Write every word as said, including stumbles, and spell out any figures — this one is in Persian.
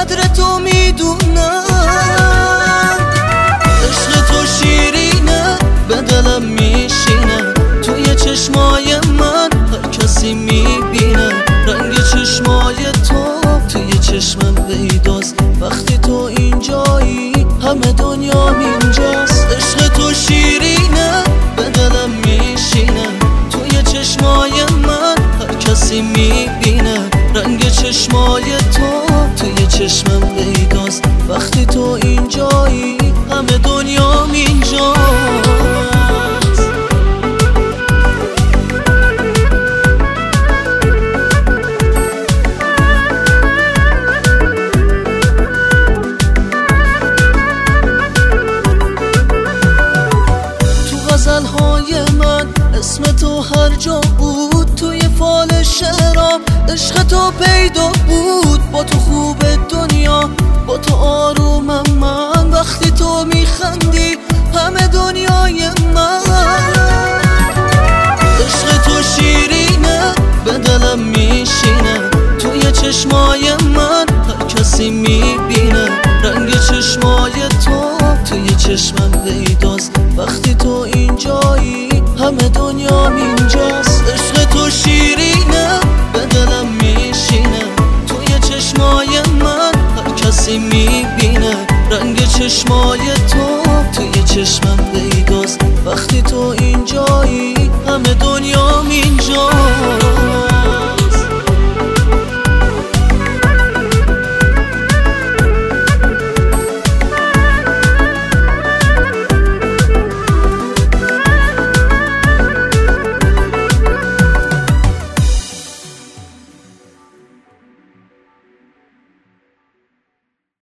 قدر تو میدونم. عشق تو شیرینه به دلم میشینه، توی چشمای من هر کسی میبینه. رنگ چشمای تو توی چشمم پیداست، وقتی تو اینجایی همه دنیا اینجاست. عشق تو شیرینه به دلم میشینه، توی چشمای من هر کسی میبینه. رنگ چشمای تو توی چشمم پیداست، وقتی تو اینجایی همه دنیا اینجاست. غزل‌های من اسم تو هر جا بود، توی فال شعرام عشق تو پیدا بود. با تو خوب دنیا، با تو آرومم من، وقتی تو میخندی همه دنیای من. عشق تو شیرینه به دلم میشینه، توی چشمای من هر کسی میبینه. رنگ چشمای تو توی چشمم پیداست، وقتی تو اینجایی همه دنیا اینجاست. عشق تو شیرینه به دلم میشینه، توی چشمای من هر کسی میبینه. رنگ چشمای تو توی چشمم پیداست، وقتی تو اینجایی همه دنیا اینجاست.